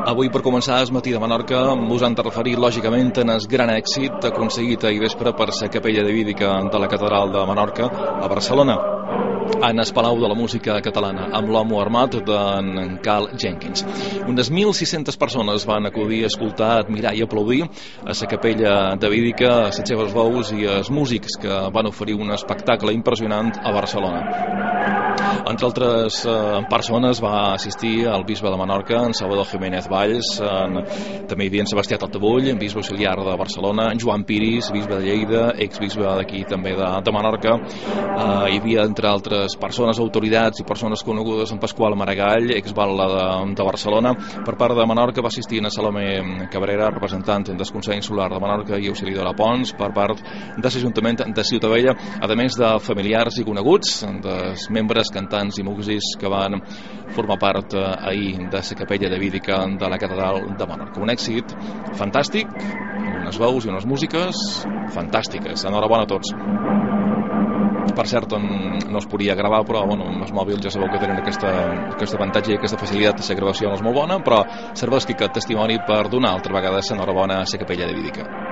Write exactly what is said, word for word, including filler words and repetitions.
Avui, per començar el matí de Menorca, us han de referir, lògicament, en el gran èxit aconseguit ahir vespre per la capella davídica de la catedral de Menorca a Barcelona, en el Palau de la Música Catalana, amb l'homo armat d'en Carl Jenkins. Unes mil sis-centes persones van acudir a escoltar, admirar i aplaudir a la capella davídica, a les seves veus i als músics que van oferir un espectacle impressionant a Barcelona. Entre altres eh, persones va assistir el bisbe de Menorca, en Salvador Jiménez Valls, en, també hi havia en Sebastià Taltabull, en bisbe auxiliar de Barcelona, en Joan Piris, bisbe de Lleida, exbisbe d'aquí també de, de Menorca. Eh, hi havia, entre altres persones, autoritats i persones conegudes, en Pasqual Maragall, exbatlle de, de Barcelona. Per part de Menorca va assistir en Salomé Cabrera, representant del Consell Insular de Menorca i auxiliadora Pons, per part de l'Ajuntament de Ciutadella, a més de familiars i coneguts, dels membres, cantants i músics que van formar part eh, ahir de la capella davídica de la catedral de Menorca. Un èxit fantàstic, unes veus i unes músiques fantàstiques. Enhorabona a tots. Per cert, no es podia gravar, però bueno, amb els mòbils ja sabeu que tenen aquesta, aquest avantatge i aquesta facilitat. La gravació no és molt bona, però serveix aquest testimoni per donar altra vegada l'enhorabona a la capella davídica.